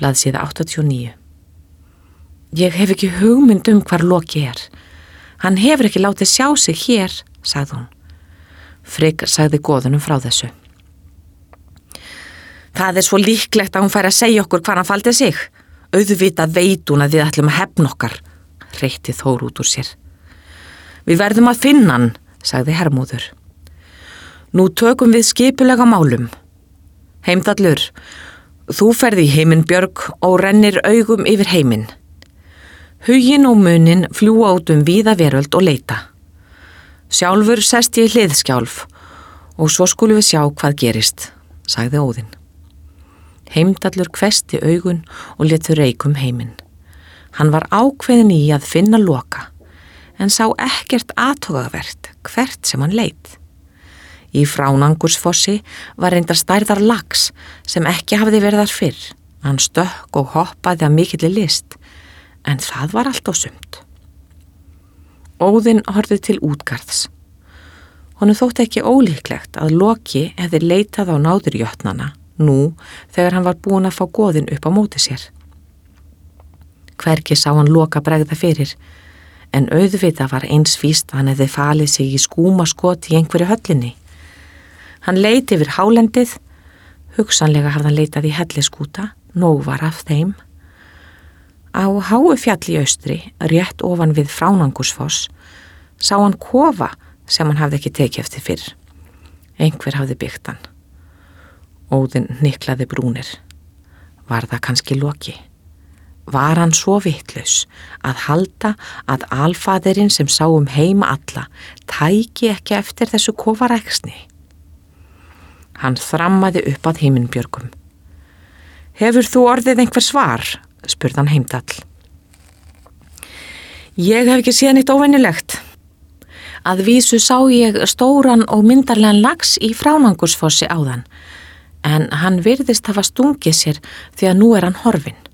Blaðsíða 89. Ég hef ekki hugmynd hvar Loki er. Hann hefur ekki látið sjá sig hér, sagði hún. Frigg sagði goðunum frá þessu. Það er svo líklegt að hún færi að segja okkur hvar hann faldi sig. Auðvitað veit hún að við ætlum að hefna okkar, hreytti Þór út úr sér. Við verðum að finna hann, sagði Hermóður. Nú tökum við skipulega málum. Heimdallur, þú ferð í Himinbjörg og rennir augum yfir heiminn. Huginn og munin fljúa út víða veröld og leita. Sjálfur sest ég í hliðskjálf og svo skulum við sjá hvað gerist, sagði Óðinn. Heimdallur hvessti augun og létu reik heiminn. Hann var ákveðinn í að finna Loka, en sá ekkert athugavert hvert sem hann leit. Í Fránangursfossi var reyndar stærðar lax sem ekki hafði verið þar fyrr. Hann stökk og hoppaði af mikilli list, en það var allt á sumt. Óðinn horfði til útgarðs. Honum þótti ekki ólíklegt að Loki hefði leitað á náðir jötnana nú þegar hann var búinn að fá goðin upp á móti sér. Hvergi sá hann Loka bregða fyrir, en auðvitað var eins víst að hann hefði falið sig í skúmaskot í einhverju höllinni. Hann leit yfir hálendið, hugsanlega hafði hann leitað í helliskúta, nóg var af þeim. Á háu fjalli í austri, rétt ofan við Fránangursfoss, sá hann kofa sem hann hafði ekki tekið eftir fyrr. Einhver hafði byggt hann. Óðinn hnyklaði brúnir. Var það kannski Loki? Var hann svo vitlaus að halda að alfaðirinn sem sá heima alla tæki ekki eftir þessu kofaræksni? Hann þrammaði upp að Himinbjörgum. Hefur þú orðið einhver svar? Spurði hann Heimdall. Ég hef ekki séð neitt óvenjulegt. Að vísu sá ég stóran og myndarlegan lax í Fránangursfossi áðan, en hann virðist hafa stungið sér því að nú er hann horfinn.